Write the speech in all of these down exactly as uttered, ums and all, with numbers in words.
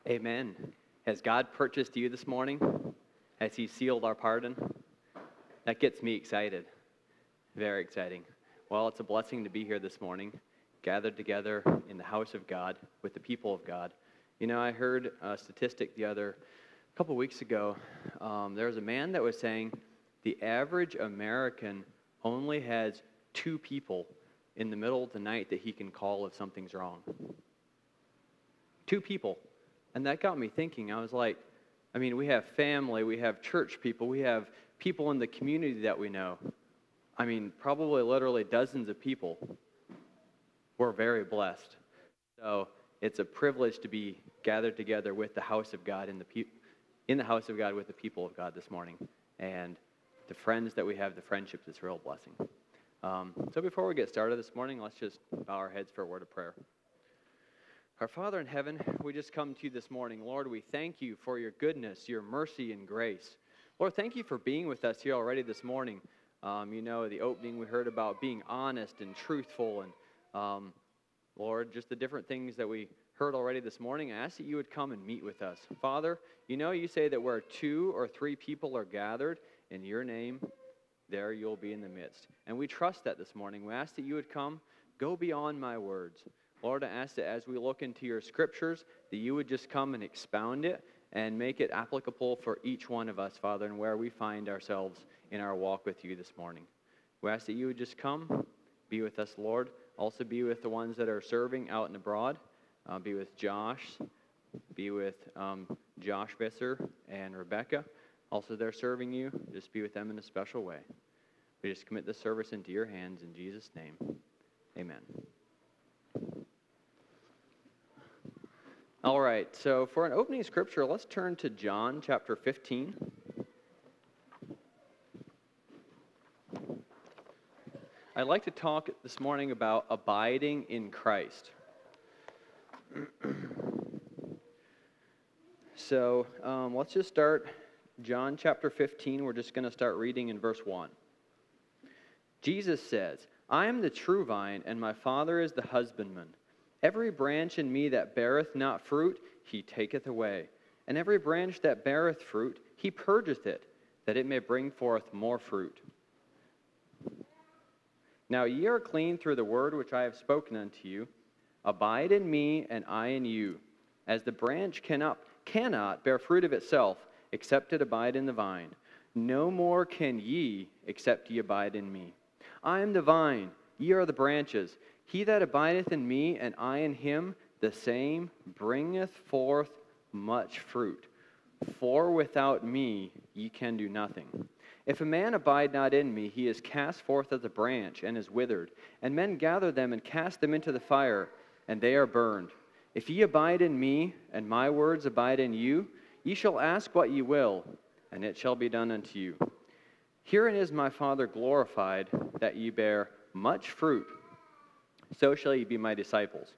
Amen. Has God purchased you this morning? Has He sealed our pardon? That gets me excited. Very exciting. Well, it's a blessing to be here this morning, gathered together in the house of God with the people of God. You know, I heard a statistic the other a couple weeks ago. Um, there was a man that was saying the average American only has two people in the middle of the night that he can call if something's wrong. Two people. And that got me thinking. I was like, I mean, we have family, we have church people, we have people in the community that we know. I mean, probably literally dozens of people. We're very blessed. So it's a privilege to be gathered together with the house of God in the pe- in the house of God with the people of God this morning. And the friends that we have, the friendships, is a real blessing. Um, so before we get started this morning, let's just bow our heads for a word of prayer. Our Father in heaven, we just come to you this morning. Lord, we thank you for your goodness, your mercy, and grace. Lord, thank you for being with us here already this morning. Um, you know, the opening we heard about being honest and truthful, and um, Lord, just the different things that we heard already this morning. I ask that you would come and meet with us. Father, you know you say that where two or three people are gathered in your name, there you'll be in the midst. And we trust that this morning. We ask that you would come, go beyond my words. Lord, I ask that as we look into your scriptures, that you would just come and expound it and make it applicable for each one of us, Father, and where we find ourselves in our walk with you this morning. We ask that you would just come, be with us, Lord. Also be with the ones that are serving out and abroad. Uh, be with Josh. Be with um, Josh Visser and Rebecca. Also, they're serving you. Just be with them in a special way. We just commit this service into your hands in Jesus' name. Amen. All right, so for an opening scripture, let's turn to John chapter fifteen. I'd like to talk this morning about abiding in Christ. So um, let's just start John chapter fifteen. We're just going to start reading in verse one. Jesus says, I am the true vine, and my Father is the husbandman. Every branch in me that beareth not fruit, he taketh away. And every branch that beareth fruit, he purgeth it, that it may bring forth more fruit. Now ye are clean through the word which I have spoken unto you. Abide in me, and I in you. As the branch cannot, cannot bear fruit of itself, except it abide in the vine. No more can ye, except ye abide in me. I am the vine, ye are the branches. He that abideth in me, and I in him, the same bringeth forth much fruit. For without me ye can do nothing. If a man abide not in me, he is cast forth as a branch, and is withered. And men gather them, and cast them into the fire, and they are burned. If ye abide in me, and my words abide in you, ye shall ask what ye will, and it shall be done unto you. Herein is my Father glorified, that ye bear much fruit. So shall ye be my disciples.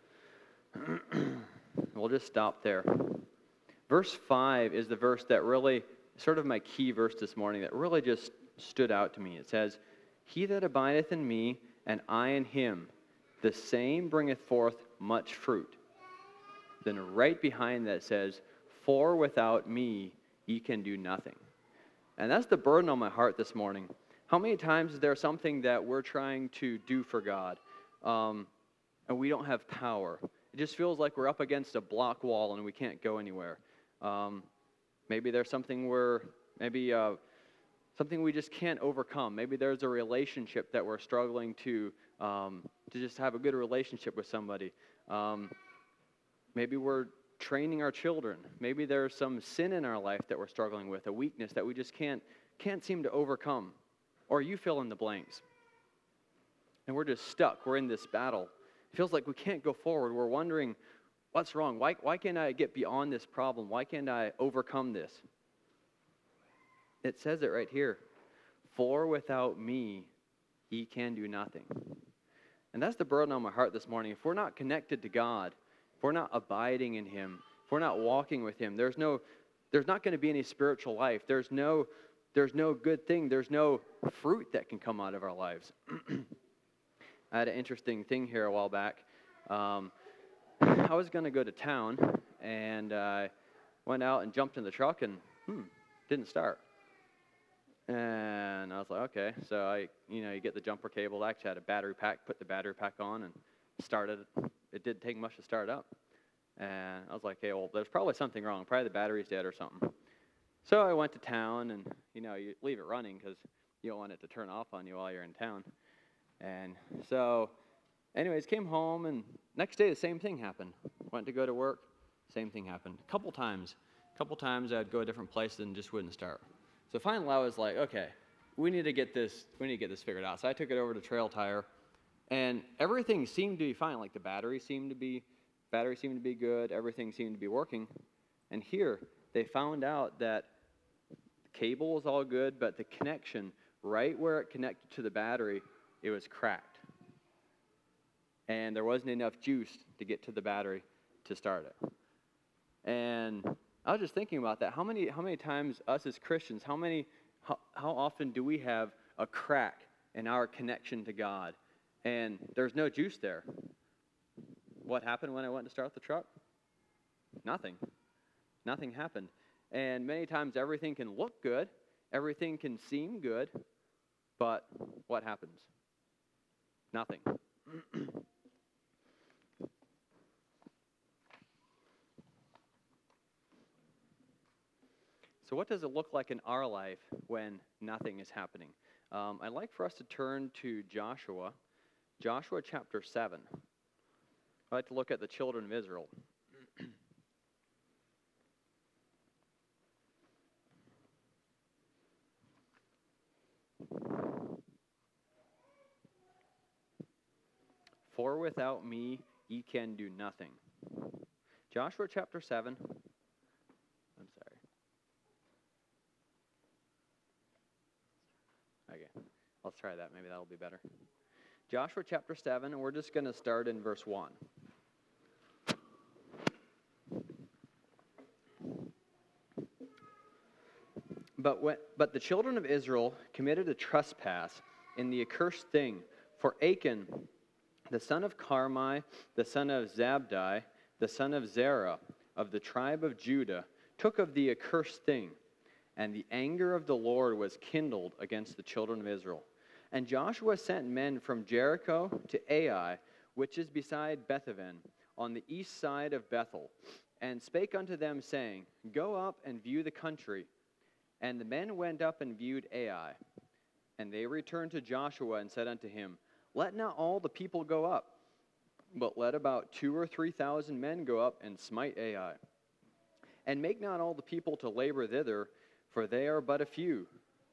We'll just stop there. Verse five is the verse that really, sort of my key verse this morning, that really just stood out to me. It says, He that abideth in me, and I in him, the same bringeth forth much fruit. Then right behind that says, For without me ye can do nothing. And that's the burden on my heart this morning. How many times is there something that we're trying to do for God? Um, and we don't have power. It just feels like we're up against a block wall and we can't go anywhere. Um, maybe there's something we're, maybe uh, something we just can't overcome. Maybe there's a relationship that we're struggling to um, to just have a good relationship with somebody. Um, maybe we're training our children. Maybe there's some sin in our life that we're struggling with, a weakness that we just can't can't seem to overcome. Or you fill in the blanks. And we're just stuck. We're in this battle. It feels like we can't go forward. We're wondering, what's wrong? Why, why can't I get beyond this problem? Why can't I overcome this? It says it right here. For without me, ye can do nothing. And that's the burden on my heart this morning. If we're not connected to God, if we're not abiding in Him, if we're not walking with Him, there's no, there's not going to be any spiritual life. There's no, there's no good thing. There's no fruit that can come out of our lives. I had an interesting thing here a while back. Um, I was going to go to town, and I uh, went out and jumped in the truck, and hmm, didn't start. And I was like, okay. So I, you know, you get the jumper cable. I actually had a battery pack, put the battery pack on, and started it. It didn't take much to start up. And I was like, hey, well, there's probably something wrong. Probably the battery's dead or something. So I went to town, and, you know, you leave it running because you don't want it to turn off on you while you're in town. And so, anyways, came home, and next day the same thing happened. Went to go to work, same thing happened. A couple times. A couple times I'd go a different place and just wouldn't start. So finally I was like, okay, we need to get this, we need to get this figured out. So I took it over to Trail Tire, and everything seemed to be fine. Like the battery seemed to be, battery seemed to be good. Everything seemed to be working. And here they found out that the cable was all good, but the connection right where it connected to the battery, it was cracked. And there wasn't enough juice to get to the battery to start it. And I was just thinking about that. How many how many times us as Christians, how many how, how often do we have a crack in our connection to God and there's no juice there? What happened when I went to start the truck? Nothing. Nothing happened. And many times everything can look good, everything can seem good, but what happens? Nothing. So what does it look like in our life when nothing is happening? Um, I'd like for us to turn to Joshua, Joshua chapter seven. I'd like to look at the children of Israel. For without me ye can do nothing. Joshua chapter seven. I'm sorry. Okay, let's try that. Maybe that'll be better. Joshua chapter seven, and we're just going to start in verse one. But, when, but the children of Israel committed a trespass in the accursed thing, for Achan, the son of Carmi, the son of Zabdi, the son of Zerah, of the tribe of Judah, took of the accursed thing, and the anger of the Lord was kindled against the children of Israel. And Joshua sent men from Jericho to Ai, which is beside Bethaven, on the east side of Bethel, and spake unto them, saying, Go up and view the country. And the men went up and viewed Ai. And they returned to Joshua and said unto him, Let not all the people go up, but let about two or three thousand men go up and smite Ai. And make not all the people to labor thither, for they are but a few.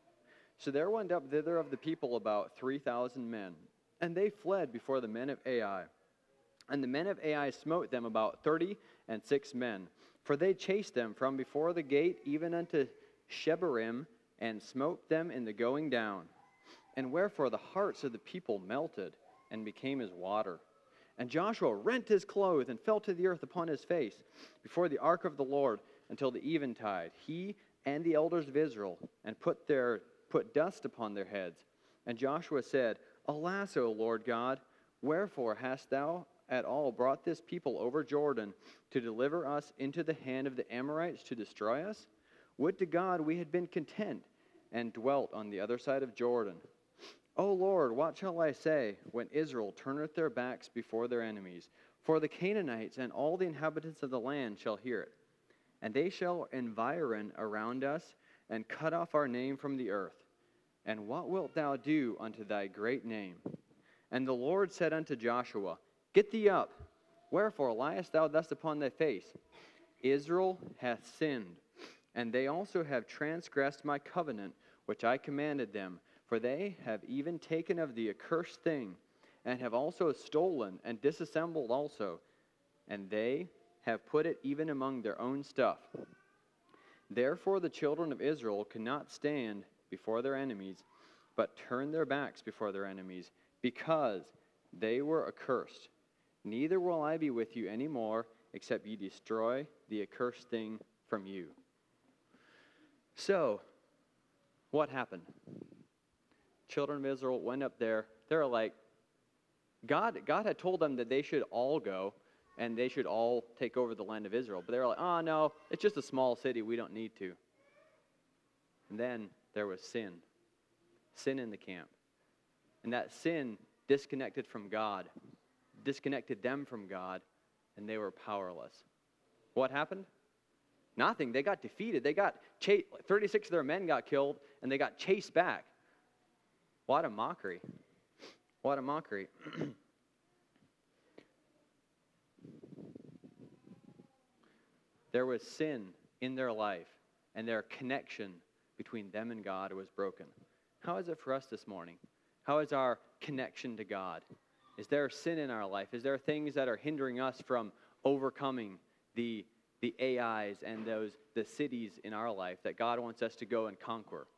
So there went up thither of the people about three thousand men, and they fled before the men of Ai. And the men of Ai smote them about thirty and six men, for they chased them from before the gate even unto Shebarim, and smote them in the going down. And wherefore the hearts of the people melted, and became as water. And Joshua rent his clothes, and fell to the earth upon his face, before the ark of the Lord, until the eventide, he and the elders of Israel, and put their put dust upon their heads. And Joshua said, Alas, O Lord God, wherefore hast thou at all brought this people over Jordan, to deliver us into the hand of the Amorites to destroy us? Would to God we had been content, and dwelt on the other side of Jordan. O Lord, what shall I say, when Israel turneth their backs before their enemies? For the Canaanites and all the inhabitants of the land shall hear it. And they shall environ around us, and cut off our name from the earth. And what wilt thou do unto thy great name? And the Lord said unto Joshua, Get thee up, wherefore liest thou thus upon thy face? Israel hath sinned, and they also have transgressed my covenant, which I commanded them, for they have even taken of the accursed thing, and have also stolen and disassembled also, and they have put it even among their own stuff. Therefore the children of Israel could not stand before their enemies, but turned their backs before their enemies, because they were accursed. Neither will I be with you any more, except ye destroy the accursed thing from you. So, what happened? Children of Israel went up there. They were like, God, God had told them that they should all go, and they should all take over the land of Israel. But they were like, oh, no, it's just a small city. We don't need to. And then there was sin. Sin in the camp. And that sin disconnected from God, disconnected them from God, and they were powerless. What happened? Nothing. They got defeated. They got chased. thirty-six of their men got killed, and they got chased back. What a mockery. What a mockery. There was sin in their life, and their connection between them and God was broken. How is it for us this morning? How is our connection to God? Is there sin in our life? Is there things that are hindering us from overcoming the, the A Is and those the cities in our life that God wants us to go and conquer?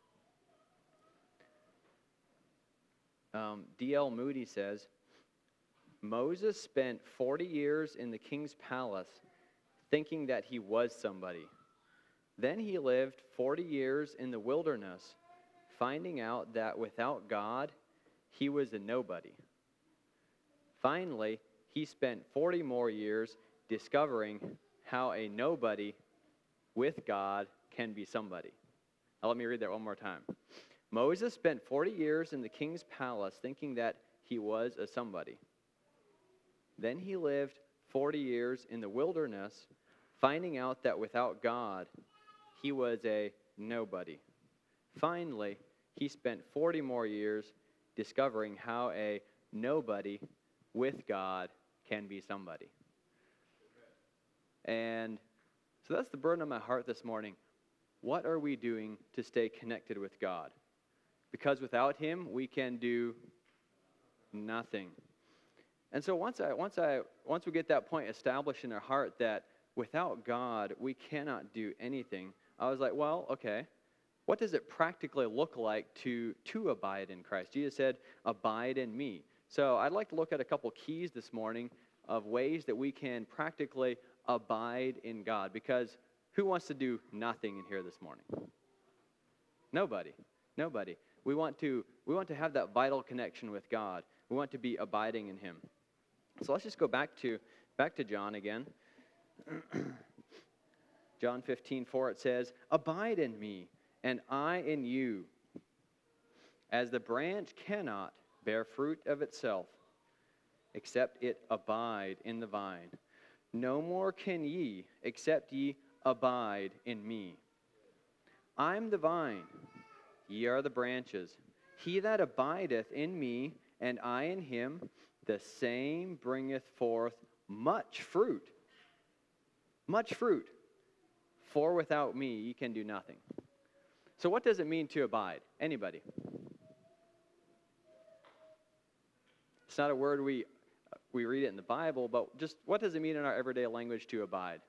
Um, D L Moody says, Moses spent forty years in the king's palace thinking that he was somebody. Then he lived forty years in the wilderness, finding out that without God, he was a nobody. Finally, he spent forty more years discovering how a nobody with God can be somebody. Now, let me read that one more time. Moses spent forty years in the king's palace thinking that he was a somebody. Then he lived forty years in the wilderness, finding out that without God, he was a nobody. Finally, he spent forty more years discovering how a nobody with God can be somebody. And so that's the burden on my heart this morning. What are we doing to stay connected with God? Because without him, we can do nothing. And so once I once I once we get that point established in our heart that without God, we cannot do anything, I was like, well, okay, what does it practically look like to, to abide in Christ? Jesus said, abide in me. So I'd like to look at a couple keys this morning of ways that we can practically abide in God. Because who wants to do nothing in here this morning? Nobody. Nobody. We want to, we want to have that vital connection with God. We want to be abiding in him. So let's just go back to, back to John again. John fifteen four, it says, abide in me, and I in you. As the branch cannot bear fruit of itself, except it abide in the vine, no more can ye, except ye abide in me. I am the vine, ye are the branches. He that abideth in me, and I in him, the same bringeth forth much fruit. Much fruit. For without me, ye can do nothing. So what does it mean to abide? Anybody? It's not a word we we read it in the Bible, but just what does it mean in our everyday language to abide?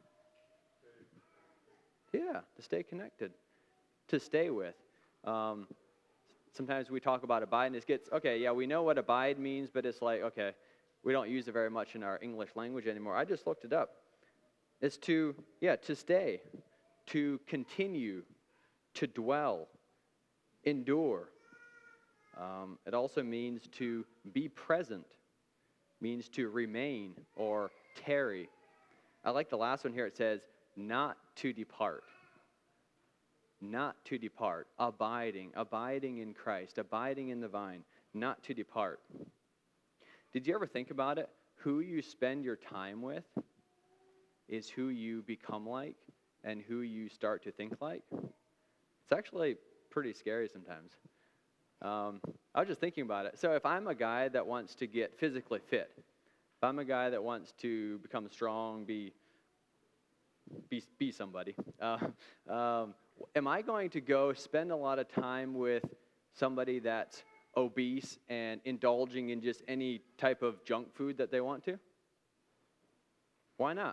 Yeah, to stay connected, to stay with. Um, sometimes we talk about abide, and it gets, okay, yeah, we know what abide means, but it's like, okay, we don't use it very much in our English language anymore. I just looked it up. It's to, yeah, to stay, to continue, to dwell, endure. Um, it also means to be present, means to remain or tarry. I like the last one here. It says, not to depart. Not to depart. Abiding. Abiding in Christ. Abiding in the vine. Not to depart. Did you ever think about it? Who you spend your time with is who you become like and who you start to think like. It's actually pretty scary sometimes. Um, I was just thinking about it. So if I'm a guy that wants to get physically fit, if I'm a guy that wants to become strong, be be, be somebody, uh, um, am I going to go spend a lot of time with somebody that's obese and indulging in just any type of junk food that they want to? Why not?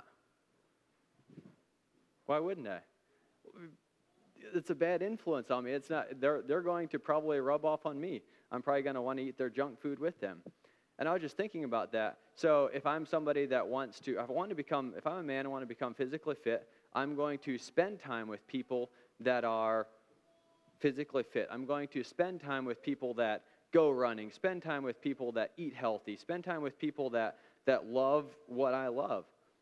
Why wouldn't I? It's a bad influence on me. It's not. They're they're going to probably rub off on me. I'm probably going to want to eat their junk food with them. And I was just thinking about that. So if I'm somebody that wants to, if I want to become, if I'm a man and want to become physically fit, I'm going to spend time with people that are physically fit. I'm going to spend time with people that go running, spend time with people that eat healthy, spend time with people that that love what I love.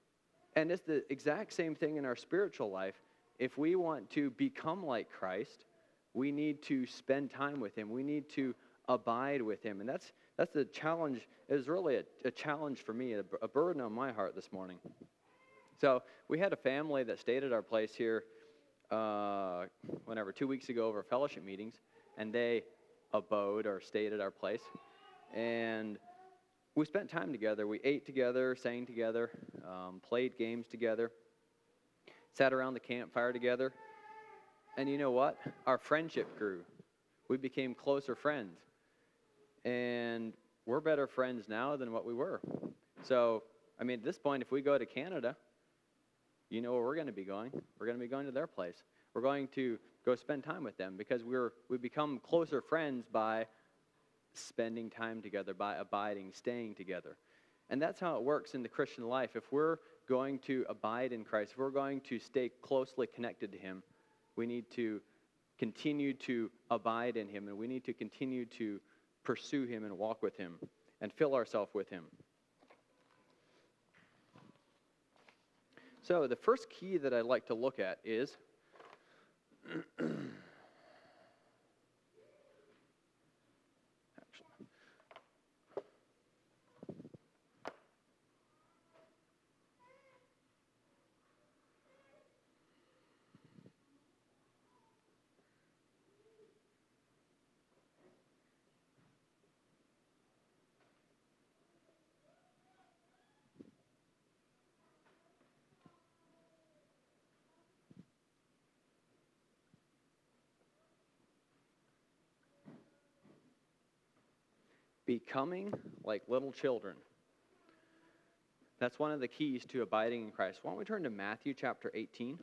And it's the exact same thing in our spiritual life. If we want to become like Christ, we need to spend time with him. We need to abide with him. And that's that's the challenge. It was really a, a challenge for me, a, a burden on my heart this morning. So we had a family that stayed at our place here uh, whenever, two weeks ago over fellowship meetings, and they abode or stayed at our place. And we spent time together. We ate together, sang together, um, played games together, sat around the campfire together. And you know what? Our friendship grew. We became closer friends. And we're better friends now than what we were. So, I mean, at this point, if we go to Canada, you know where we're going to be going. We're going to be going to their place. We're going to go spend time with them because we're we become closer friends by spending time together, by abiding, staying together. And that's how it works in the Christian life. If we're going to abide in Christ, if we're going to stay closely connected to him, we need to continue to abide in him, and we need to continue to pursue him and walk with him and fill ourselves with him. So the first key that I'd like to look at is becoming like little children. That's one of the keys to abiding in Christ. Why don't we turn to Matthew chapter eighteen?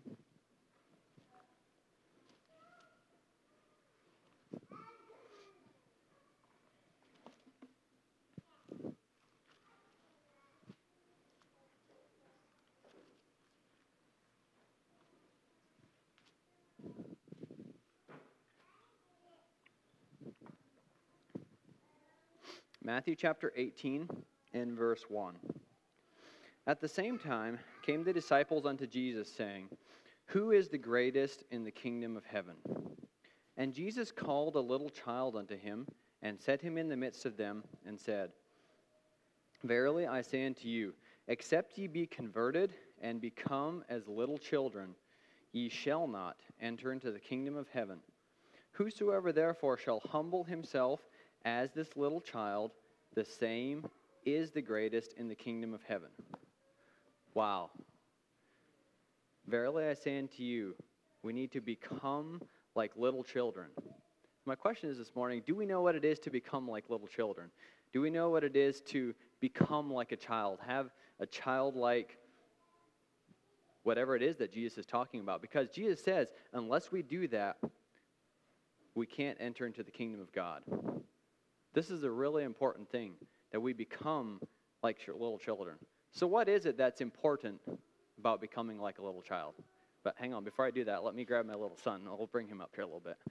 Matthew chapter eighteen and verse one. At the same time came the disciples unto Jesus, saying, Who is the greatest in the kingdom of heaven? And Jesus called a little child unto him, and set him in the midst of them, and said, Verily I say unto you, except ye be converted, and become as little children, ye shall not enter into the kingdom of heaven. Whosoever therefore shall humble himself as this little child, the same is the greatest in the kingdom of heaven. Wow. Verily I say unto you, we need to become like little children. My question is this morning, do we know what it is to become like little children? Do we know what it is to become like a child? Have a childlike, whatever it is that Jesus is talking about? Because Jesus says, unless we do that, we can't enter into the kingdom of God. This is a really important thing, that we become like little children. So what is it that's important about becoming like a little child? But hang on, before I do that, let me grab my little son. I'll bring him up here a little bit.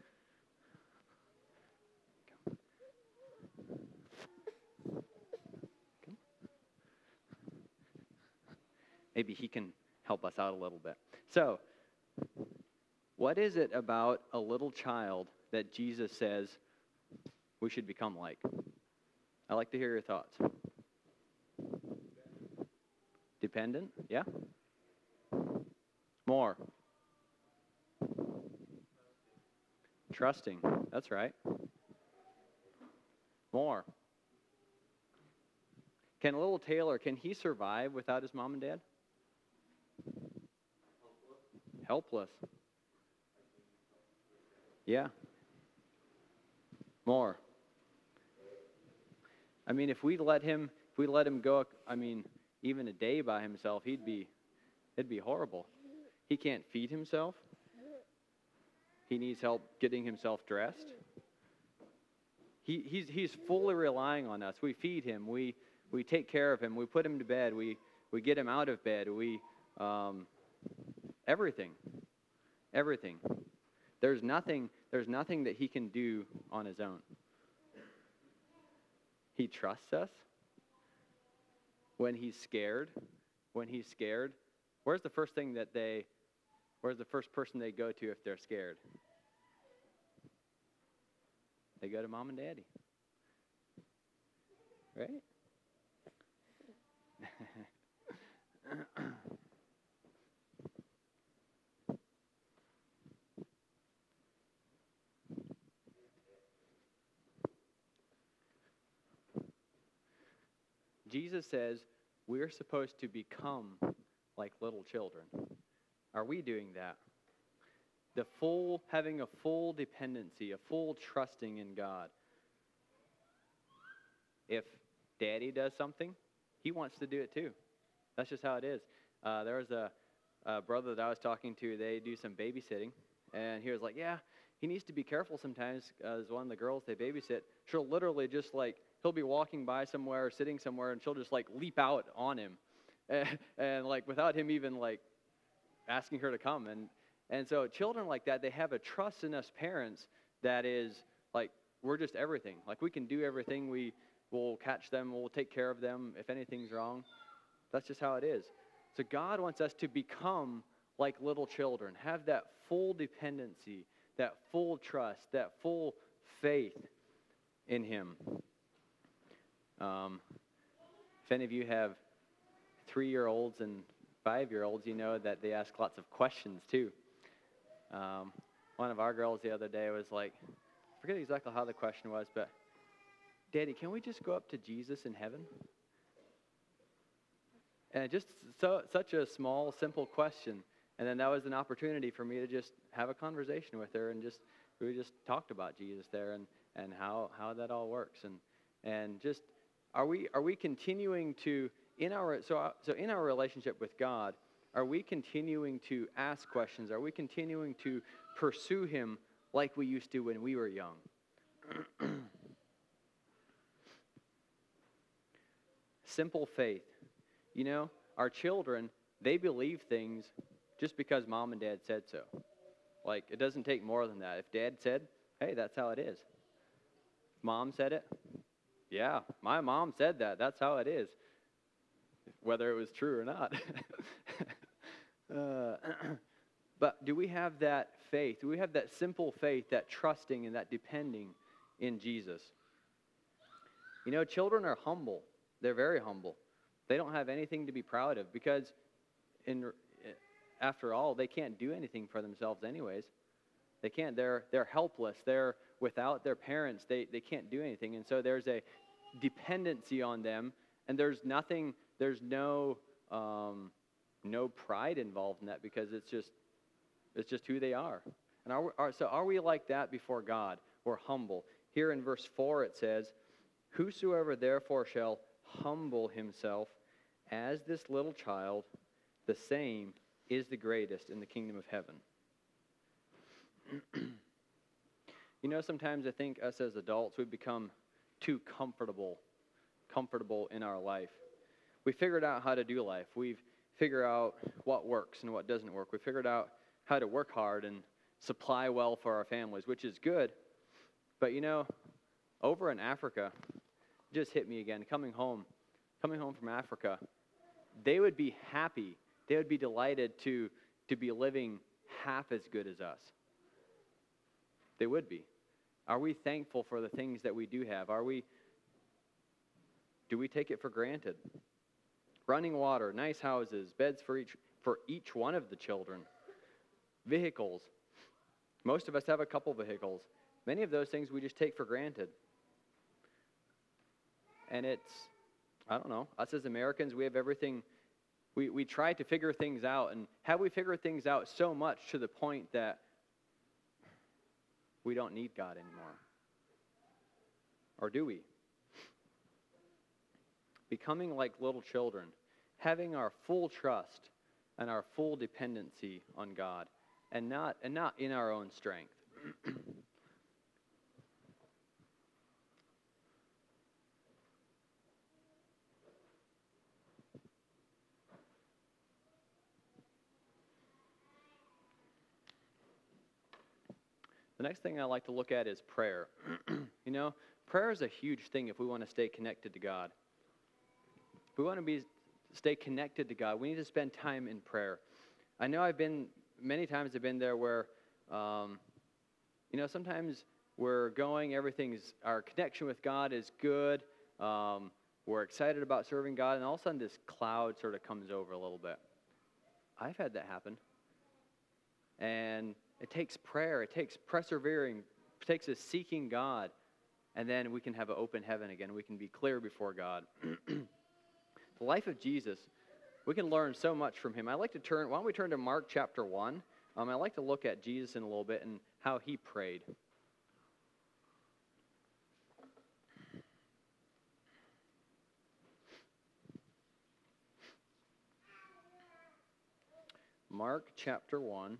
Maybe he can help us out a little bit. So, what is it about a little child that Jesus says we should become like? I'd like to hear your thoughts. Dependent? Yeah? More. Trusting. That's right. More. Can little Taylor, can he survive without his mom and dad? Helpless. Yeah. More. I mean, if we let him, if we let him go, I mean, even a day by himself, he'd be, it'd be horrible. He can't feed himself. He needs help getting himself dressed. He, he's, he's fully relying on us. We feed him. We, we take care of him. We put him to bed. We, we get him out of bed. We, um, everything, everything. There's nothing, there's nothing that he can do on his own. He trusts us. When he's scared, when he's scared, where's the first thing that they, where's the first person they go to if they're scared? They go to mom and daddy. Right? Jesus says we're supposed to become like little children. Are we doing that? The full, having a full dependency, a full trusting in God. If daddy does something, he wants to do it too. That's just how it is. Uh, there was a, a brother that I was talking to. They do some babysitting, and he was like, yeah, he needs to be careful sometimes. As one of the girls they babysit, she'll literally just like, he'll be walking by somewhere or sitting somewhere, and she'll just like leap out on him. And, and like without him even like asking her to come. And, and so children like that, they have a trust in us parents that is like, we're just everything. Like we can do everything. We will catch them. We'll take care of them if anything's wrong. That's just how it is. So God wants us to become like little children, have that full dependency, that full trust, that full faith in Him. Um, if any of you have three-year-olds and five-year-olds, you know that they ask lots of questions too. Um, one of our girls the other day was like, I forget exactly how the question was, but, Daddy, can we just go up to Jesus in heaven? And just so such a small, simple question. And then that was an opportunity for me to just have a conversation with her, and just we just talked about Jesus there and, and how, how that all works. And and just are we are we continuing to in our so so in our relationship with God, are we continuing to ask questions? Are we continuing to pursue Him like we used to when we were young? Simple faith. You know, our children, they believe things just because mom and dad said so. Like, it doesn't take more than that. If dad said, hey, that's how it is. Mom said it, yeah, my mom said that. That's how it is. Whether it was true or not. uh, but do we have that faith? Do we have that simple faith, that trusting and that depending in Jesus? You know, children are humble. They're very humble. They don't have anything to be proud of because, in after all, they can't do anything for themselves anyways. They can't. They're they're helpless. They're without their parents. They they can't do anything. And so there's a dependency on them, and there's nothing. There's no um, no pride involved in that because it's just it's just who they are. And are, are so are we like that before God? We're humble. Here in verse four it says, "Whosoever therefore shall humble himself as this little child, the same is the greatest in the kingdom of heaven." You know, sometimes I think us as adults, we become too comfortable, comfortable in our life. We figured out how to do life. We've figured out what works and what doesn't work. We figured out how to work hard and supply well for our families, which is good. But, you know, over in Africa, it just hit me again, coming home, coming home from Africa, they would be happy, they would be delighted to, to be living half as good as us. They would be. Are we thankful for the things that we do have? Are we, do we take it for granted? Running water, nice houses, beds for each for each one of the children, vehicles. Most of us have a couple vehicles. Many of those things we just take for granted. And it's, I don't know, us as Americans, we have everything, we, we try to figure things out. And have we figured things out so much to the point that we don't need God anymore? Or do we? Becoming like little children, having our full trust and our full dependency on God, and not and not in our own strength. The next thing I like to look at is prayer. You know, prayer is a huge thing if we want to stay connected to God. If we want to be stay connected to God, we need to spend time in prayer. I know I've been, many times I've been there where, um, you know, sometimes we're going, everything's, our connection with God is good, um, we're excited about serving God, and all of a sudden this cloud sort of comes over a little bit. I've had that happen. And it takes prayer, it takes persevering, it takes us seeking God, and then we can have an open heaven again. We can be clear before God. The life of Jesus, we can learn so much from him. I like to turn, why don't we turn to Mark chapter one? Um, I like to look at Jesus in a little bit and how he prayed. Mark chapter one.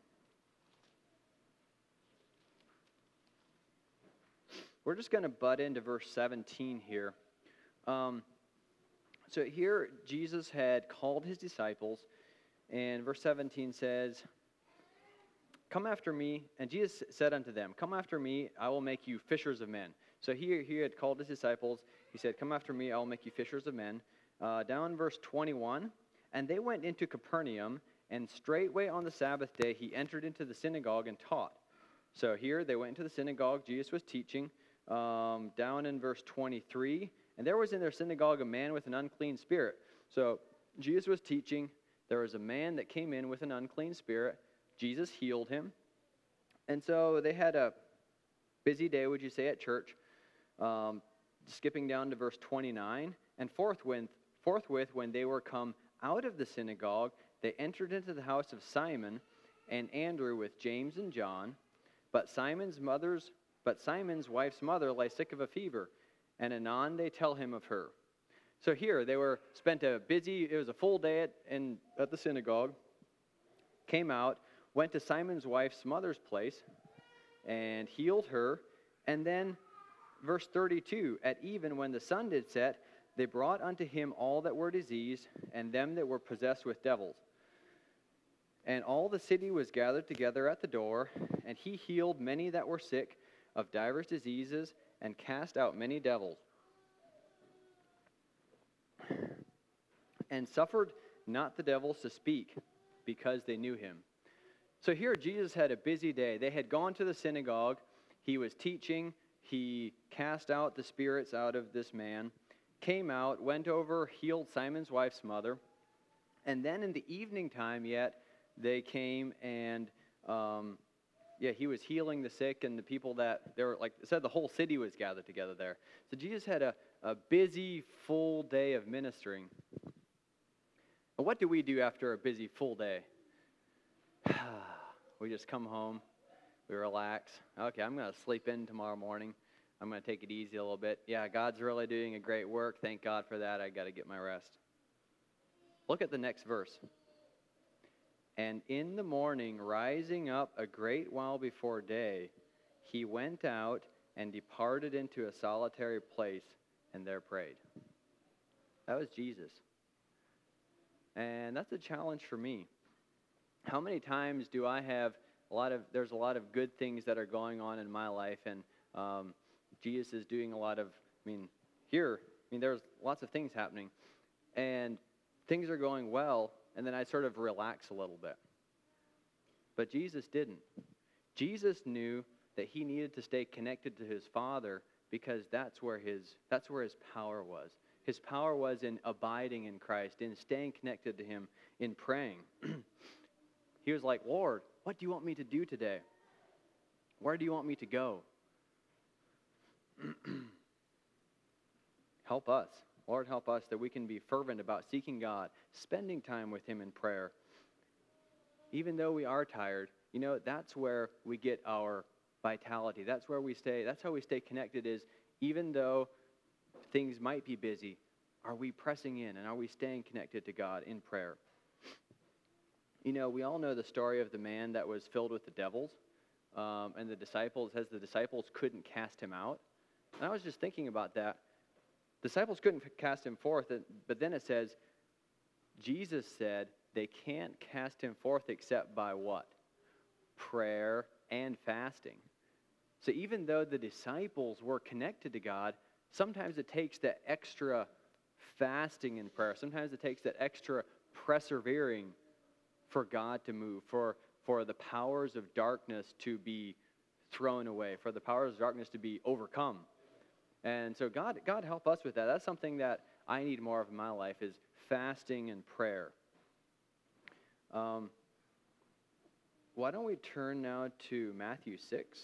We're just going to butt into verse seventeen here. Um, so here, Jesus had called his disciples, and verse seventeen says, "Come after me." And Jesus said unto them, "Come after me, I will make you fishers of men." So here he had called his disciples. He said, "Come after me, I will make you fishers of men." Uh, down in verse twenty-one, "And they went into Capernaum, and straightway on the Sabbath day he entered into the synagogue and taught." So here they went into the synagogue. Jesus was teaching. Um, down in verse twenty-three, "And there was in their synagogue a man with an unclean spirit." So Jesus was teaching. There was a man that came in with an unclean spirit. Jesus healed him. And so they had a busy day, would you say, at church. Um, skipping down to verse twenty-nine, "And forthwith, forthwith when they were come out of the synagogue, they entered into the house of Simon and Andrew with James and John. But Simon's mother's But Simon's wife's mother lay sick of a fever, and anon they tell him of her." So here they were spent a busy, it was a full day at, in, at the synagogue, came out, went to Simon's wife's mother's place, and healed her. And then verse thirty-two, "At even when the sun did set, they brought unto him all that were diseased, and them that were possessed with devils. And all the city was gathered together at the door, and he healed many that were sick of divers diseases, and cast out many devils, and suffered not the devils to speak, because they knew him." So here Jesus had a busy day. They had gone to the synagogue. He was teaching. He cast out the spirits out of this man, came out, went over, healed Simon's wife's mother. And then in the evening time yet, they came and um, Yeah, he was healing the sick and the people that, they were, like it said, the whole city was gathered together there. So Jesus had a, a busy, full day of ministering. And what do we do after a busy, full day? We just come home, we relax. Okay, I'm going to sleep in tomorrow morning. I'm going to take it easy a little bit. Yeah, God's really doing a great work. Thank God for that. I got to get my rest. Look at the next verse. "And in the morning, rising up a great while before day, he went out and departed into a solitary place, and there prayed." That was Jesus. And that's a challenge for me. How many times do I have a lot of, there's a lot of good things that are going on in my life, and um, Jesus is doing a lot of, I mean, here, I mean, there's lots of things happening, and things are going well, and then I sort of relax a little bit. But Jesus didn't. Jesus knew that he needed to stay connected to his Father, because that's where his that's where his power was. His power was in abiding in Christ, in staying connected to him, in praying. He was like, "Lord, what do you want me to do today? Where do you want me to go?" Help us. Lord, help us that we can be fervent about seeking God, spending time with him in prayer. Even though we are tired, you know, that's where we get our vitality. That's where we stay. That's how we stay connected, is even though things might be busy, are we pressing in and are we staying connected to God in prayer? You know, we all know the story of the man that was filled with the devils, um, and the disciples, as the disciples couldn't cast him out. And I was just thinking about that. Disciples couldn't cast him forth, but then it says, Jesus said they can't cast him forth except by what? Prayer and fasting. So even though the disciples were connected to God, sometimes it takes that extra fasting in prayer. Sometimes it takes that extra persevering for God to move, for, for the powers of darkness to be thrown away, for the powers of darkness to be overcome. And so God, God help us with that. That's something that I need more of in my life, is fasting and prayer. Um, why don't we turn now to Matthew six?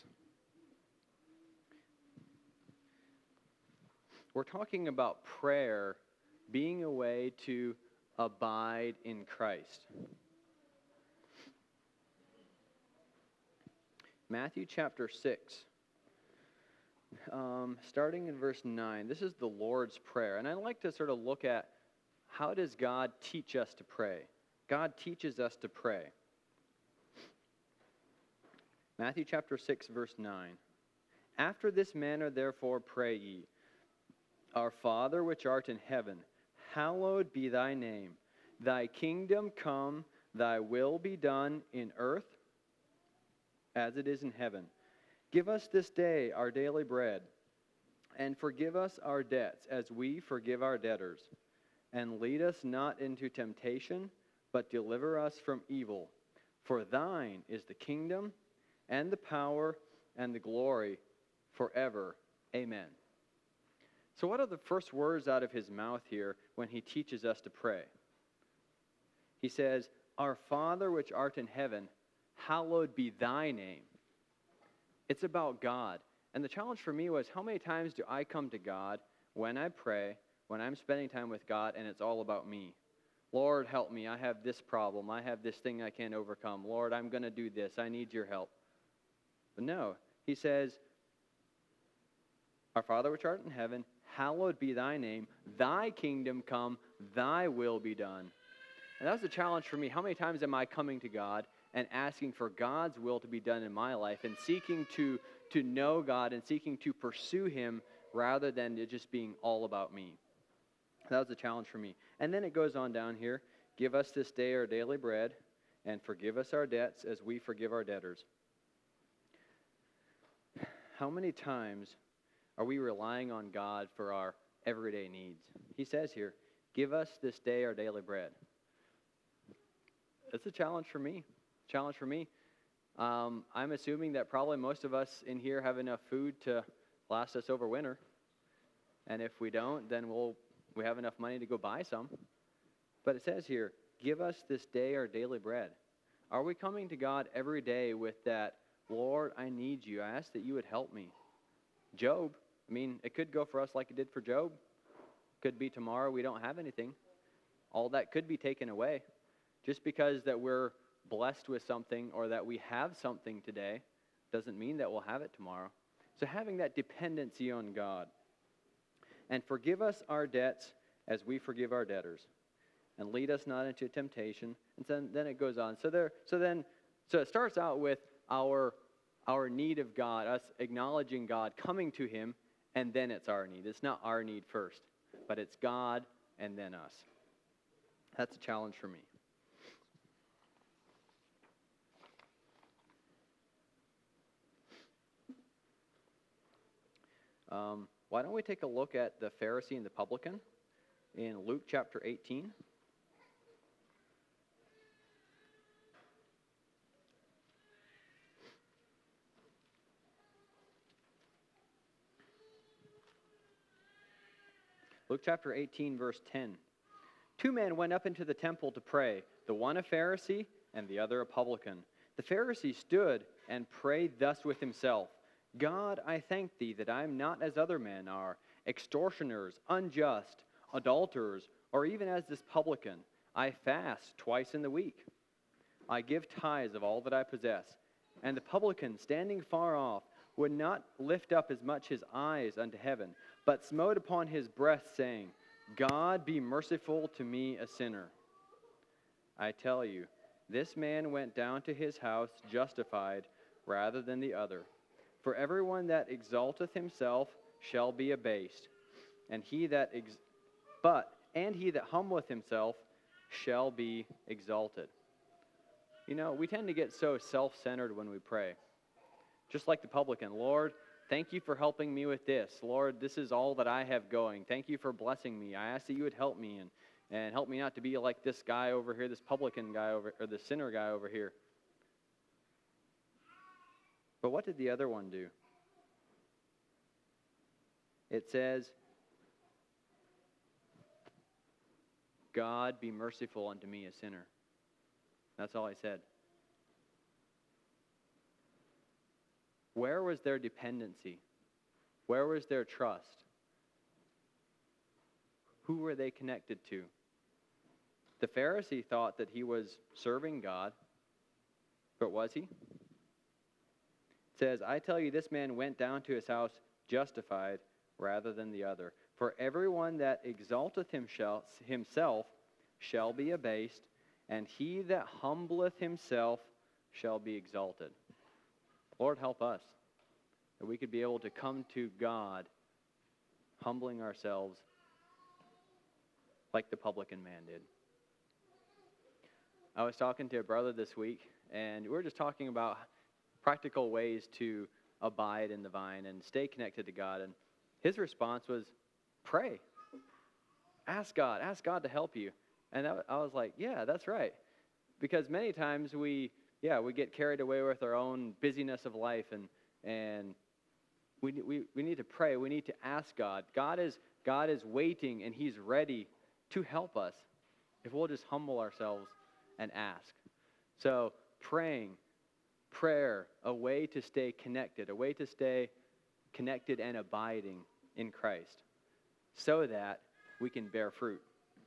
We're talking about prayer being a way to abide in Christ. Matthew chapter six, um, starting in verse nine. This is the Lord's Prayer. And I'd like to sort of look at, how does God teach us to pray? God teaches us to pray. Matthew chapter six, verse nine. After this manner, therefore, pray ye. Our Father which art in heaven, hallowed be thy name. Thy kingdom come, thy will be done in earth as it is in heaven. Give us this day our daily bread, and forgive us our debts as we forgive our debtors. And lead us not into temptation, but deliver us from evil. For thine is the kingdom, and the power, and the glory, forever. Amen. So what are the first words out of his mouth here when he teaches us to pray? He says, Our Father which art in heaven, hallowed be thy name. It's about God. And the challenge for me was, how many times do I come to God when I pray, when I'm spending time with God, and it's all about me? Lord, help me. I have this problem. I have this thing I can't overcome. Lord, I'm going to do this. I need your help. But no, he says, Our Father which art in heaven, hallowed be thy name. Thy kingdom come, thy will be done. And that was the challenge for me. How many times am I coming to God and asking for God's will to be done in my life, and seeking to, to know God and seeking to pursue him rather than it just being all about me? That was the challenge for me. And then it goes on down here. Give us this day our daily bread, and forgive us our debts as we forgive our debtors. How many times are we relying on God for our everyday needs? He says here, give us this day our daily bread. It's a challenge for me. Challenge for me. Um, I'm assuming that probably most of us in here have enough food to last us over winter. And if we don't, then we'll we have enough money to go buy some. But it says here, give us this day our daily bread. Are we coming to God every day with that, Lord, I need you. I ask that you would help me. Job, I mean, it could go for us like it did for Job. Could be tomorrow we don't have anything. All that could be taken away. Just because that we're blessed with something or that we have something today doesn't mean that we'll have it tomorrow. So having that dependency on God. And forgive us our debts as we forgive our debtors. And lead us not into temptation. And then, then it goes on. So there so then so it starts out with our our need of God, us acknowledging God, coming to him, and then it's our need. It's not our need first, but it's God and then us. That's a challenge for me. Um, why don't we take a look at the Pharisee and the publican in Luke chapter eighteen. Luke chapter eighteen, verse ten. Two men went up into the temple to pray, the one a Pharisee and the other a publican. The Pharisee stood and prayed thus with himself, God, I thank thee that I am not as other men are, extortioners, unjust, adulterers, or even as this publican. I fast twice in the week. I give tithes of all that I possess. And the publican, standing far off, would not lift up as much his eyes unto heaven, but smote upon his breast, saying, God, be merciful to me, a sinner. I tell you, this man went down to his house justified rather than the other. For everyone that exalteth himself shall be abased, and he that ex- but and he that humbleth himself shall be exalted. You know, we tend to get so self-centered when we pray. Just like the publican, Lord, thank you for helping me with this. Lord, this is all that I have going. Thank you for blessing me. I ask that you would help me and, and help me not to be like this guy over here, this publican guy over, or the sinner guy over here. But what did the other one do? It says, God, be merciful unto me, a sinner. That's all I said. Where was their dependency? Where was their trust? Who were they connected to? The Pharisee thought that he was serving God, but was he? It says, I tell you, this man went down to his house justified rather than the other. For everyone that exalteth himself, himself shall be abased, and he that humbleth himself shall be exalted. Lord, help us, that we could be able to come to God, humbling ourselves like the publican man did. I was talking to a brother this week, and we were just talking about practical ways to abide in the vine and stay connected to God. And his response was, pray. Ask God. Ask God to help you. And I was like, yeah, that's right. Because many times we, yeah, we get carried away with our own busyness of life, and and we we we need to pray. We need to ask God. God is God is waiting, and He's ready to help us if we'll just humble ourselves and ask. So praying, prayer, a way to stay connected, a way to stay connected and abiding in Christ, so that we can bear fruit.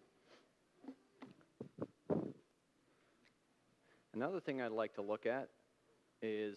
Another thing I'd like to look at is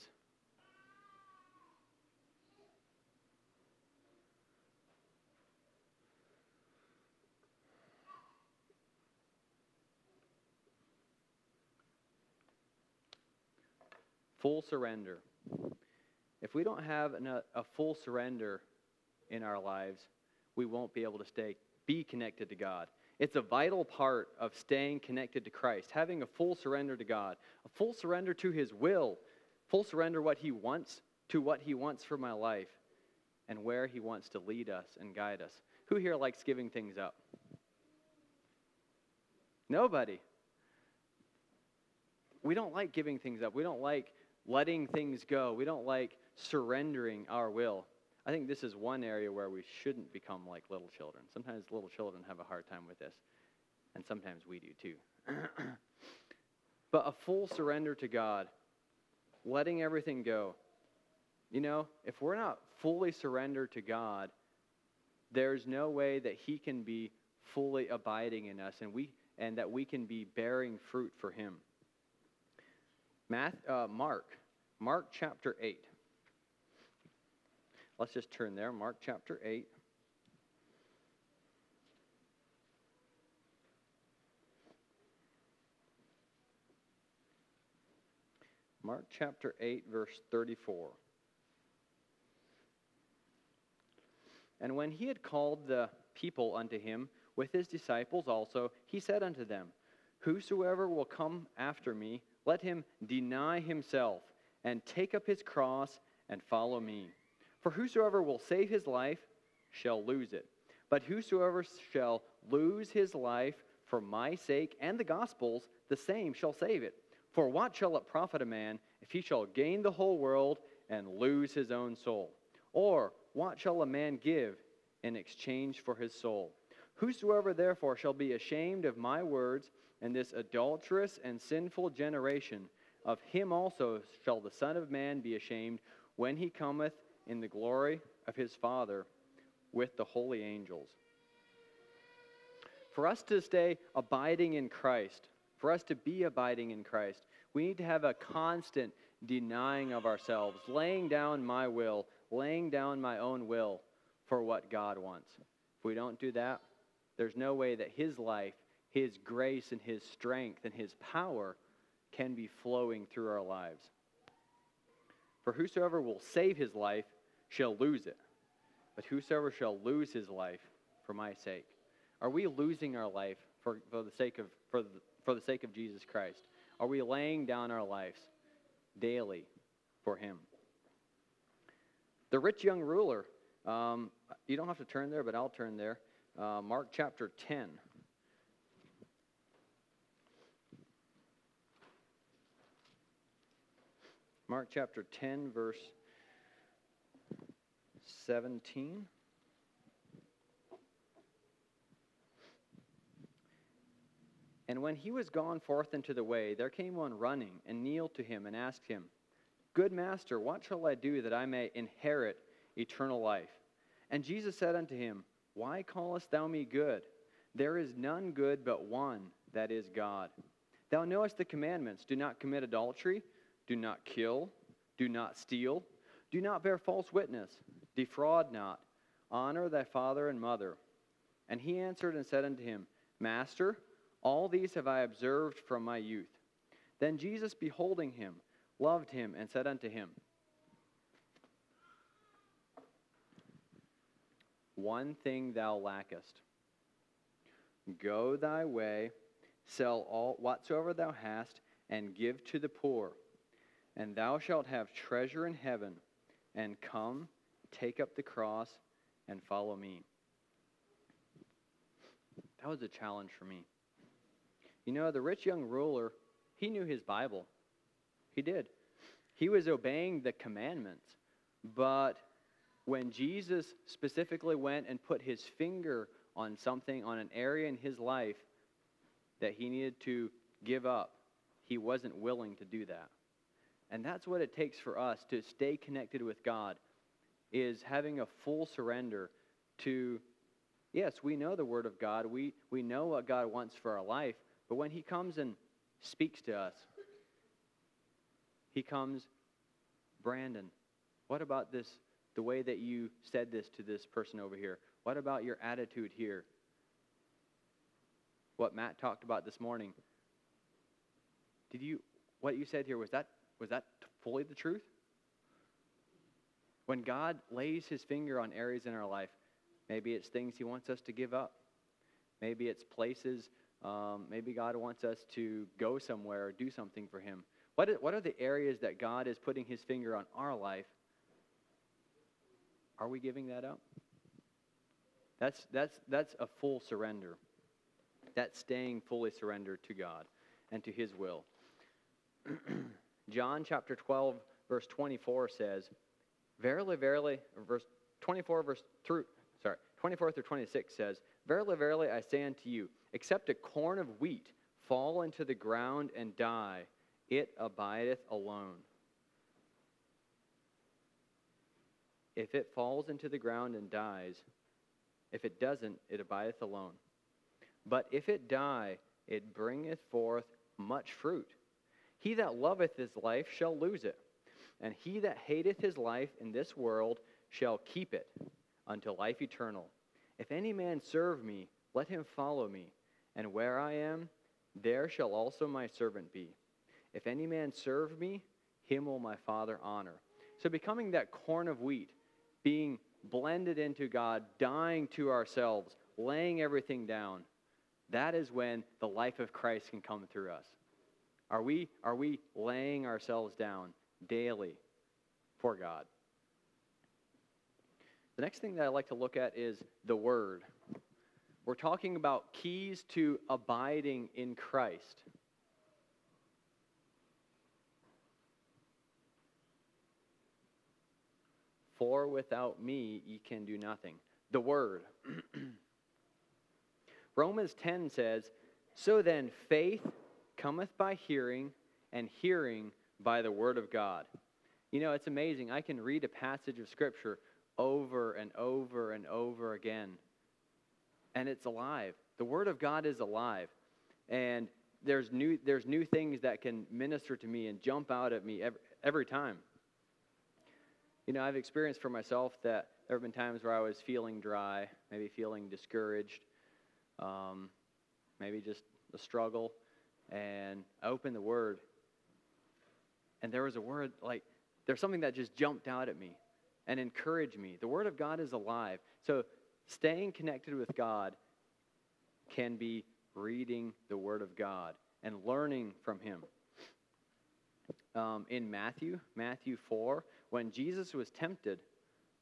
full surrender. If we don't have an, a, a full surrender in our lives, we won't be able to stay be connected to God. It's a vital part of staying connected to Christ, having a full surrender to God, a full surrender to His will, full surrender what He wants to what He wants for my life, and where He wants to lead us and guide us. Who here likes giving things up? Nobody. We don't like giving things up. We don't like letting things go. We don't like surrendering our will. I think this is one area where we shouldn't become like little children. Sometimes little children have a hard time with this, and sometimes we do too. But a full surrender to God, letting everything go. You know, if we're not fully surrendered to God, there's no way that He can be fully abiding in us, and we and that we can be bearing fruit for Him. Math, uh, Mark, Mark chapter eight. Let's just turn there, Mark chapter eight. Mark chapter eight, verse thirty-four. And when He had called the people unto Him, with His disciples also, He said unto them, Whosoever will come after me, let him deny himself, and take up his cross, and follow me. For whosoever will save his life shall lose it. But whosoever shall lose his life for my sake and the gospel's, the same shall save it. For what shall it profit a man if he shall gain the whole world and lose his own soul? Or what shall a man give in exchange for his soul? Whosoever therefore shall be ashamed of my words in this adulterous and sinful generation, of him also shall the Son of Man be ashamed when He cometh in the glory of His Father with the holy angels. For us to stay abiding in Christ, for us to be abiding in Christ, we need to have a constant denying of ourselves, laying down my will, laying down my own will for what God wants. If we don't do that, there's no way that His life, His grace, and His strength, and His power can be flowing through our lives. For whosoever will save his life shall lose it, but whosoever shall lose his life for my sake. Are we losing our life for, for the sake of for the, for the sake of Jesus Christ? Are we laying down our lives daily for Him? The rich young ruler. Um, you don't have to turn there, but I'll turn there. Uh, Mark chapter ten. Mark chapter ten, verse seventeen. And when he was gone forth into the way, there came one running and kneeled to him and asked him, Good master, what shall I do that I may inherit eternal life? And Jesus said unto him, Why callest thou me good? There is none good but one, that is God. Thou knowest the commandments. Do not commit adultery. Do not kill. Do not steal. Do not bear false witness. Defraud not. Honor thy father and mother. And he answered and said unto him, Master, all these have I observed from my youth. Then Jesus, beholding him, loved him, and said unto him, One thing thou lackest. Go thy way, sell all whatsoever thou hast, and give to the poor, and thou shalt have treasure in heaven. And come, take up the cross, and follow me. That was a challenge for me. You know, the rich young ruler, he knew his Bible. He did. He was obeying the commandments. But when Jesus specifically went and put his finger on something, on an area in his life that he needed to give up, he wasn't willing to do that. And that's what it takes for us to stay connected with God, is having a full surrender to, yes, we know the Word of God. We, we know what God wants for our life. But when he comes and speaks to us, he comes, Brandon, what about this, the way that you said this to this person over here? What about your attitude here? What Matt talked about this morning. Did you, what you said here, was that, was that fully the truth? When God lays his finger on areas in our life, maybe it's things he wants us to give up. Maybe it's places, um, maybe God wants us to go somewhere or do something for him. What are, what are the areas that God is putting his finger on our life? Are we giving that up? That's, that's, that's a full surrender. That's staying fully surrendered to God and to his will. John chapter twelve, verse twenty-four says, Verily, verily, verse twenty-four, verse through, sorry, twenty-four through twenty-six says, Verily, verily, I say unto you, except a corn of wheat fall into the ground and die, it abideth alone. If it falls into the ground and dies, if it doesn't, it abideth alone. But if it die, it bringeth forth much fruit. He that loveth his life shall lose it, and he that hateth his life in this world shall keep it unto life eternal. If any man serve me, let him follow me, and where I am, there shall also my servant be. If any man serve me, him will my Father honor. So becoming that corn of wheat, being blended into God, dying to ourselves, laying everything down, that is when the life of Christ can come through us. Are we, are we laying ourselves down daily for God? The next thing that I'd like to look at is the Word. We're talking about keys to abiding in Christ. For without me ye can do nothing. The Word. Romans ten says, So then faith cometh by hearing, and hearing by the Word of God. You know, it's amazing. I can read a passage of Scripture over and over and over again, and it's alive. The Word of God is alive, and there's new there's new things that can minister to me and jump out at me every, every time. You know, I've experienced for myself that there have been times where I was feeling dry, maybe feeling discouraged, um, maybe just a struggle, and I opened the Word, and there was a word, like, there's something that just jumped out at me and encouraged me. The Word of God is alive. So staying connected with God can be reading the Word of God and learning from Him. Um, in Matthew, Matthew four, when Jesus was tempted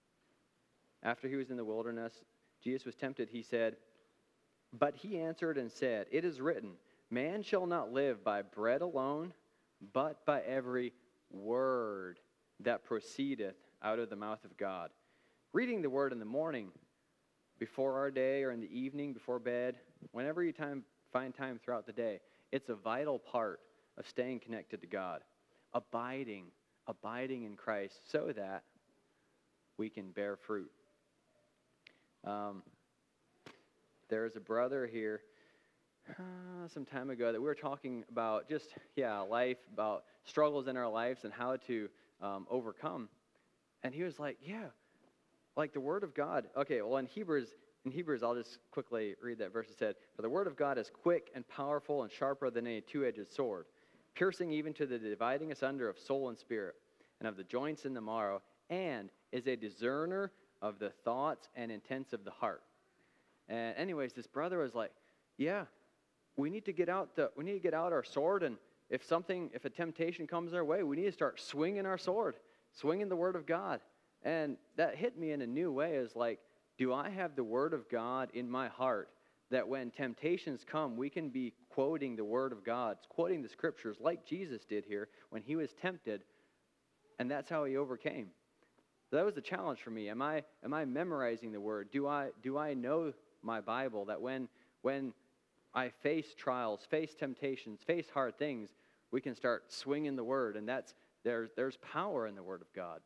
after he was in the wilderness, Jesus was tempted, he said, "But he answered and said, 'It is written, man shall not live by bread alone, but by every word that proceedeth out of the mouth of God.'" Reading the word in the morning, before our day, or in the evening, before bed, whenever you time, find time throughout the day, it's a vital part of staying connected to God, abiding, abiding in Christ so that we can bear fruit. Um, there's a brother here uh, some time ago that we were talking about just, yeah, life, about struggles in our lives and how to um, overcome. And he was like, yeah, like the Word of God. Okay, well, in Hebrews, in Hebrews, I'll just quickly read that verse. It said, "For the Word of God is quick and powerful and sharper than any two-edged sword, piercing even to the dividing asunder of soul and spirit, and of the joints and the marrow, and is a discerner of the thoughts and intents of the heart." And anyways, this brother was like, yeah, we need to get out the we need to get out our sword, and if something, if a temptation comes our way, we need to start swinging our sword, swinging the Word of God. And that hit me in a new way. Is like, do I have the Word of God in my heart that when temptations come, we can be quoting the Word of God, quoting the Scriptures like Jesus did here when he was tempted, and that's how he overcame. So that was the challenge for me. Am I am I memorizing the Word? Do I do I know my Bible, that when when I face trials, face temptations, face hard things, we can start swinging the Word, and that's there's there's power in the Word of God.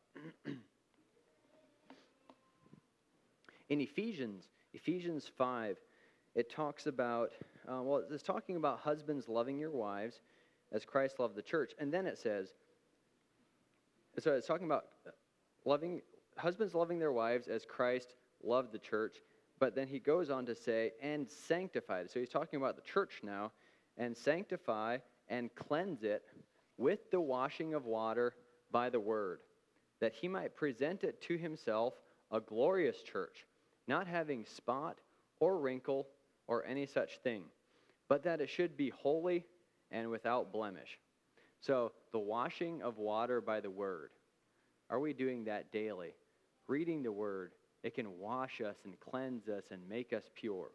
In Ephesians, Ephesians five, it talks about, uh, well, it's talking about husbands loving your wives as Christ loved the church. And then it says, so it's talking about loving husbands loving their wives as Christ loved the church. But then he goes on to say, and sanctified. So he's talking about the church now, and sanctify and cleanse it with the washing of water by the word, that he might present it to himself a glorious church, not having spot or wrinkle or any such thing, but that it should be holy and without blemish. So the washing of water by the word, are we doing that daily? Reading the word, it can wash us and cleanse us and make us pure.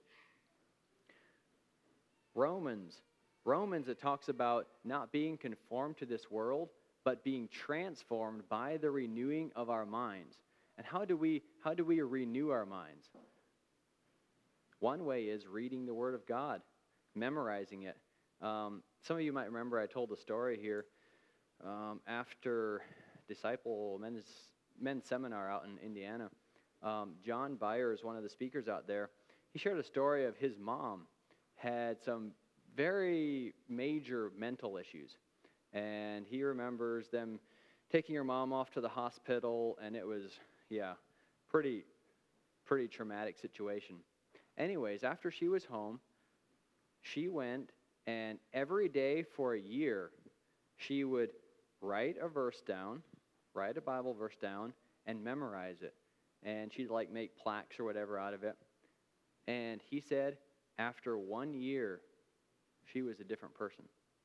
Romans, Romans, it talks about not being conformed to this world, but being transformed by the renewing of our minds. And how do we how do we renew our minds? One way is reading the Word of God, memorizing it. Um, some of you might remember I told a story here um, after Disciple Men's, men's Seminar out in Indiana. Um, John Byers, one of the speakers out there, he shared a story of his mom had some very major mental issues. And he remembers them taking her mom off to the hospital, and it was, yeah, pretty, pretty traumatic situation. Anyways, after she was home, she went, and every day for a year, she would write a verse down, write a Bible verse down, and memorize it. And she'd like make plaques or whatever out of it. And he said, after one year, she was a different person.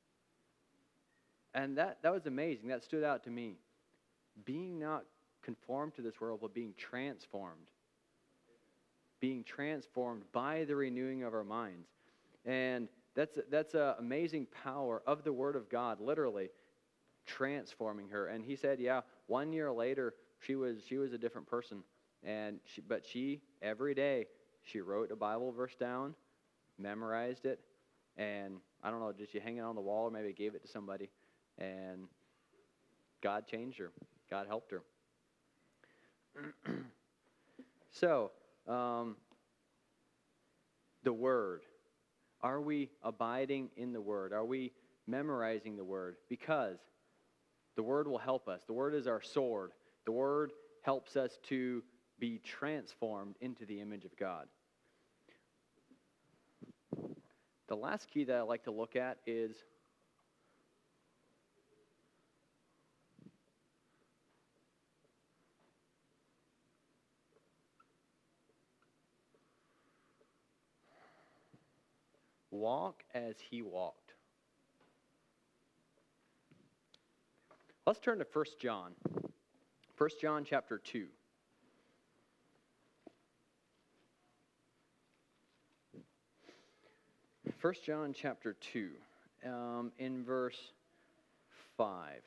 And that, that was amazing. That stood out to me. Being not conformed to this world, but being transformed. Being transformed by the renewing of our minds. And that's, that's an amazing power of the Word of God, literally transforming her. And he said, yeah, one year later, she was she was a different person. And she, but she, every day, she wrote a Bible verse down, memorized it, and I don't know, did she hang it on the wall or maybe gave it to somebody? And God changed her. God helped her. So, um, the Word. Are we abiding in the Word? Are we memorizing the Word? Because the Word will help us. The Word is our sword. The Word helps us to be transformed into the image of God. The last key that I like to look at is walk as he walked. Let's turn to First John. First John chapter two. First John chapter two, um, in verse five.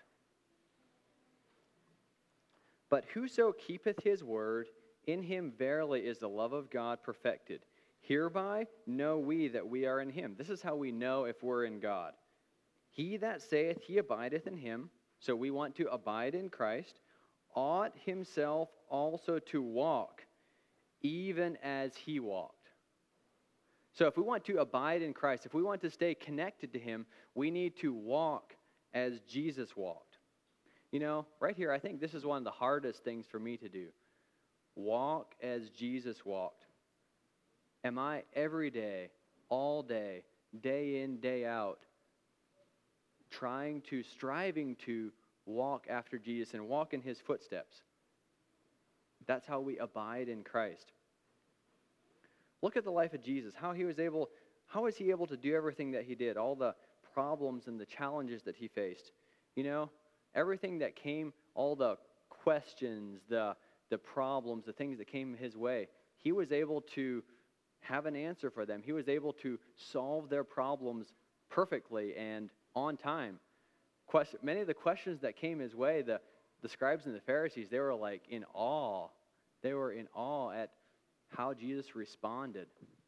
But whoso keepeth his word, in him verily is the love of God perfected. Hereby know we that we are in him. This is how we know if we're in God. He that saith he abideth in him, so we want to abide in Christ, ought himself also to walk, even as he walked. So if we want to abide in Christ, if we want to stay connected to him, we need to walk as Jesus walked. You know, right here, I think this is one of the hardest things for me to do. Walk as Jesus walked. Am I every day, all day, day in, day out, trying to, striving to walk after Jesus and walk in his footsteps? That's how we abide in Christ. Look at the life of Jesus, how he was able, how was he able to do everything that he did, all the problems and the challenges that he faced. You know, everything that came, all the questions, the, the problems, the things that came his way, he was able to have an answer for them. He was able to solve their problems perfectly and on time. Question, many of the questions that came his way, the, the scribes and the Pharisees, they were like in awe. They were in awe at how Jesus responded.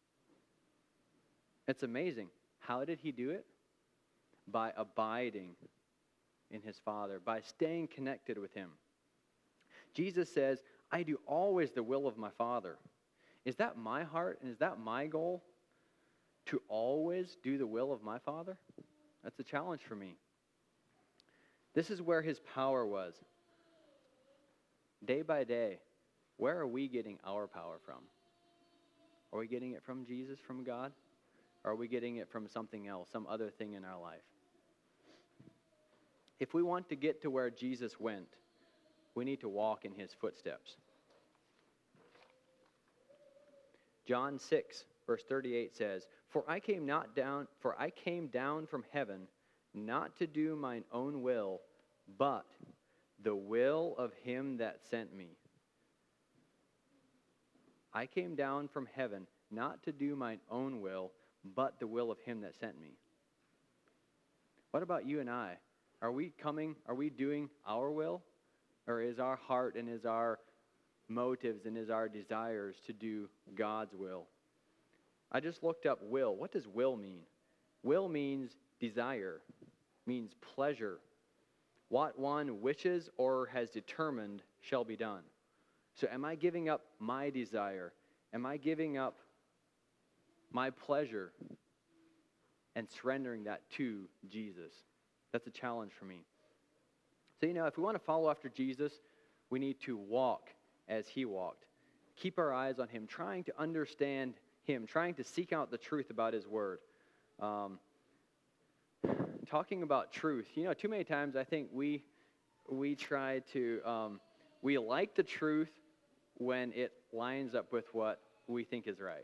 It's amazing. How did he do it? By abiding in his Father, by staying connected with him. Jesus says, I do always the will of my Father. Is that my heart and is that my goal? To always do the will of my Father? That's a challenge for me. This is where his power was. Day by day, where are we getting our power from? Are we getting it from Jesus, from God? Or are we getting it from something else, some other thing in our life? If we want to get to where Jesus went, we need to walk in his footsteps. John six, verse thirty-eight says, For I came not down, for I came down from heaven, not to do mine own will, but the will of him that sent me. I came down from heaven, not to do mine own will, but the will of him that sent me. What about you and I? Are we coming, are we doing our will? Or is our heart and is our motives and is our desires to do God's will? I just looked up will. What does will mean? Will means desire, means pleasure. What one wishes or has determined shall be done. So am I giving up my desire? Am I giving up my pleasure and surrendering that to Jesus? That's a challenge for me. So, you know, if we want to follow after Jesus, we need to walk as he walked. Keep our eyes on him, trying to understand him, trying to seek out the truth about his word. Um, talking about truth, you know, too many times I think we we try to, um, we like the truth when it lines up with what we think is right.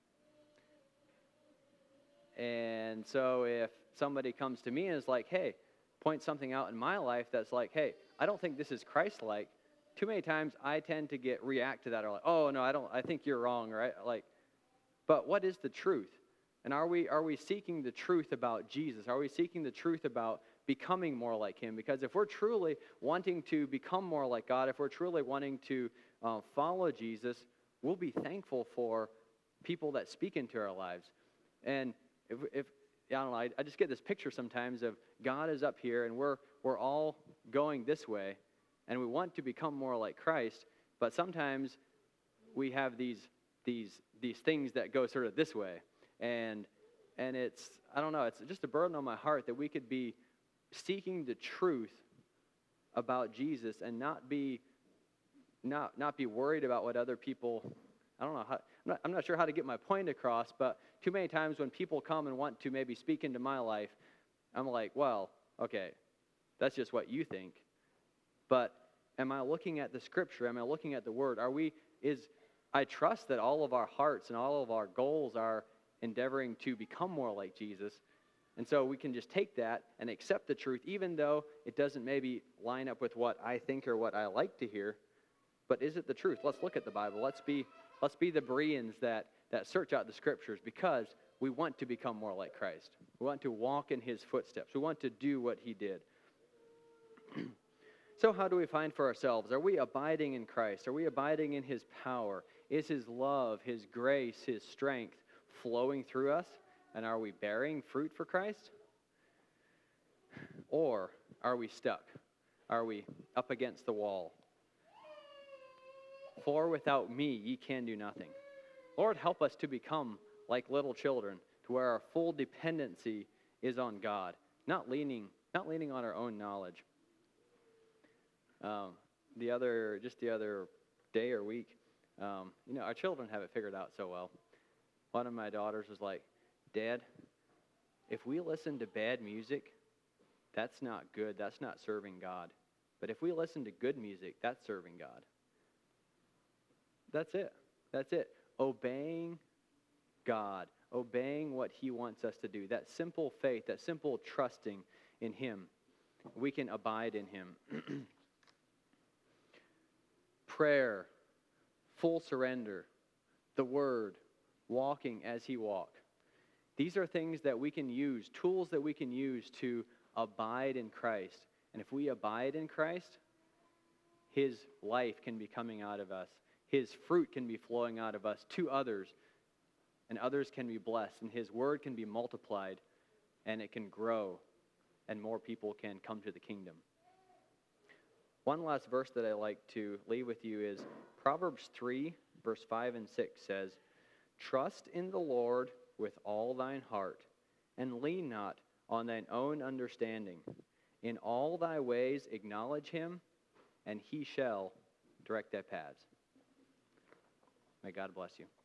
And so if somebody comes to me and is like, hey, point something out in my life that's like, hey, I don't think this is Christ-like, too many times I tend to get react to that or like, oh no, I don't I think you're wrong, right? Like, but what is the truth? And are we are we seeking the truth about Jesus? Are we seeking the truth about becoming more like him? Because if we're truly wanting to become more like God, if we're truly wanting to uh, follow Jesus, we'll be thankful for people that speak into our lives. And if, if I don't know, I, I just get this picture sometimes of God is up here and we're we're all going this way, and we want to become more like Christ, but sometimes we have these these these things that go sort of this way. And and it's, I don't know, it's just a burden on my heart that we could be seeking the truth about Jesus and not be not not be worried about what other people, I don't know, how, I'm, not, I'm not sure how to get my point across, but too many times when people come and want to maybe speak into my life, I'm like, well, okay, that's just what you think. But am I looking at the scripture? Am I looking at the word? Are we, is, I trust that all of our hearts and all of our goals are endeavoring to become more like Jesus. And so we can just take that and accept the truth, even though it doesn't maybe line up with what I think or what I like to hear. But is it the truth? Let's look at the Bible. Let's be let's be the Bereans that, that search out the scriptures, because we want to become more like Christ. We want to walk in his footsteps. We want to do what he did. So how do we find for ourselves? Are we abiding in Christ? Are we abiding in his power? Is his love, his grace, his strength flowing through us? And are we bearing fruit for Christ? Or are we stuck? Are we up against the wall? For without me ye can do nothing. Lord, help us to become like little children, to where our full dependency is on God, not leaning, not leaning on our own knowledge. Um, the other, just the other day or week, um, you know, our children have it figured out so well. One of my daughters was like, Dad, if we listen to bad music, that's not good. That's not serving God. But if we listen to good music, that's serving God. That's it. That's it. Obeying God, obeying what he wants us to do. That simple faith, that simple trusting in him. We can abide in him. Prayer, full surrender, the word, walking as he walked. These are things that we can use, tools that we can use to abide in Christ. And if we abide in Christ, his life can be coming out of us. His fruit can be flowing out of us to others, and others can be blessed, and his word can be multiplied, and it can grow, and more people can come to the kingdom. One last verse that I like to leave with you is Proverbs three, verse five and six says, Trust in the Lord with all thine heart, and lean not on thine own understanding. In all thy ways acknowledge him, and he shall direct thy paths. May God bless you.